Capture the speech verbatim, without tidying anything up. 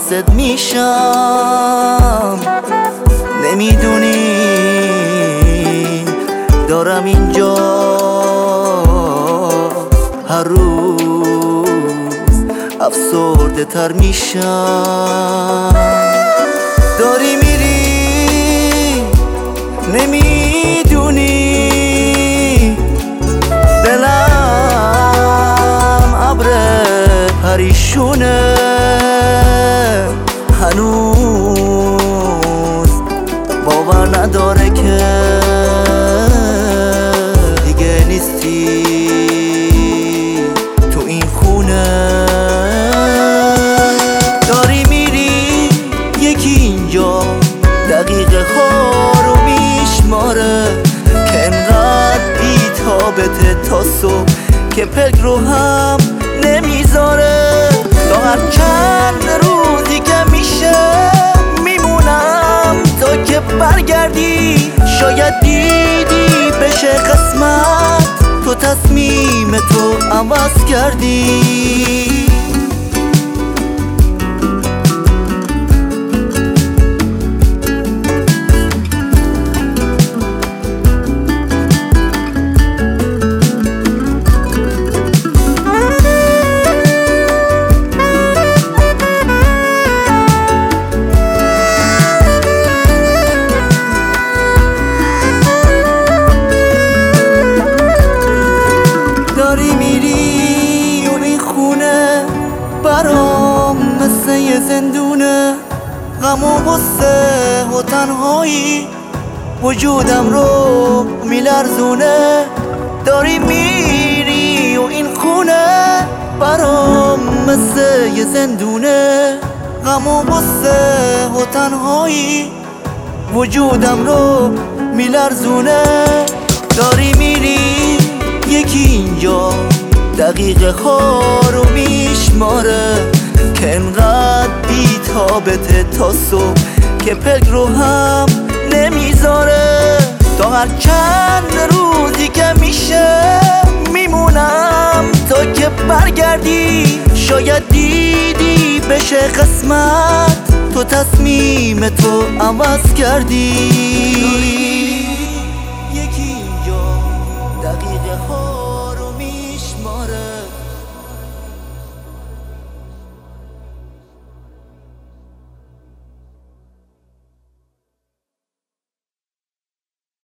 واسد میشم. نمیدونی دارم اینجا هر روز افسرده تر میشم. داری میری نمیدونی دلم ابر پریشونه، هنوز باور نداره که دیگه نیستی تو این خونه. داری میری یکی اینجا دقیقه ها رو میشماره که انقدر بی‌تابته تا صبح که پلک رو هم نمیذاره. تا هر چند روزی که میشه میمونم تا که برگردی. شاید دیدی بشه قسمت، تو تصمیم تو عوض کردی. داری میری و این خونه برام مثل یه زندونه، غم و غصه و تنهایی وجودم رو میلرزونه. داری میری و این خونه برام مثل یه زندونه، غم و غصه و تنهایی وجودم رو میلرزونه. داری میری یکی اینجا دقیقه ها رو میشماره که انقدر بی‌تابته تا صبح که پلک رو هم نمیذاره. تا هر چند روزی که میشه میمونم تا که برگردی. شاید دیدی بشه قسمت، تو تصمیم تو عوض کردی.